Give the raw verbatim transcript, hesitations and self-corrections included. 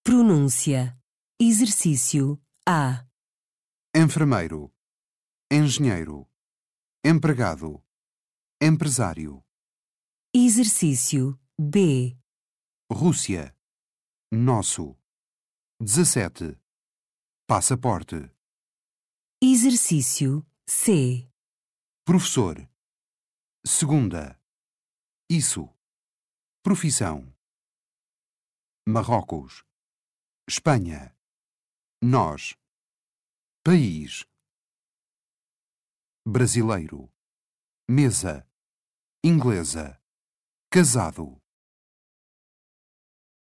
Pronúncia. Exercício A. Enfermeiro, engenheiro, empregado, empresário. Exercício B. Rússia, nosso. dezassete. Passaporte. Exercício C. Professor. Segunda. Isso. Profissão. Marrocos. Espanha. Nós. País. Brasileiro. Mesa. Inglesa. Casado.